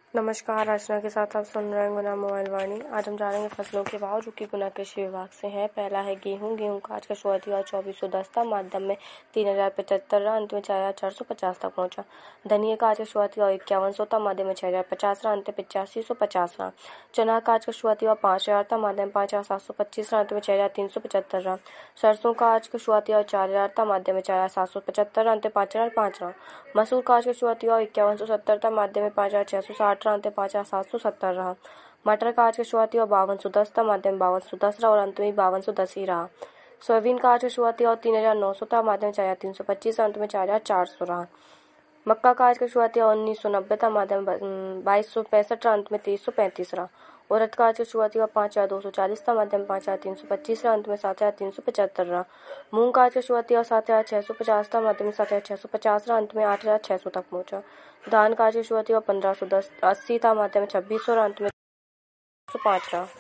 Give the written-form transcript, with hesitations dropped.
नमस्कार, रचना के साथ आप सुन रहे हैं गुना मोबाइल वाणी। आज हम जानेंगे फसलों के भाव जो कि गुना कृषि विभाग से हैं। पहला है गेहूं का आज का शुरुआती भाव 2410 था, माध्यम में 3075 रहा, अंत में 4450 तक पहुंचा। धनिया का आज का शुरुआती भाव 5100 था, माध्यम में 6050 रहा, अंत में 8550 रहा। चना का आज का शुरुआती भाव 5000 था, माध्यम में 5725 रहा, अंत में 6375 रहा। सरसों का आज का शुरुआती भाव 4000 था, माध्यम में 4775 रहा, अंत में 5005 रहा। मसूर का आज का शुरुआती भाव 5170 था, माध्यम में 5660 रहा, अंत में 5770 रहा। मटर का आज का शुरुआती भाव 5210 था, माध्यम में 5210 रहा और अंत में 5210 ही रहा। सोयाबीन का आज का शुरुआती भाव 3900 था, माध्यम में 4325, अंत में 4400 रहा। मक्का का आज का शुरुआती भाव 1990 था, माध्यम में 2265 रहा, अंत में 2335 रहा। उड़द का आज का शुरुआती भाव 5240 था, माध्यम में 5325 रहा, अंत में 7375 रहा। मूंग का आज का शुरुआती भाव 7650 था, माध्यम में 7650 रहा, अंत में 8600 तक पहुंचा। धान का आज का शुरुआती भाव 1580 था, माध्यम में 2600 रहा, अंत में 5 रहा।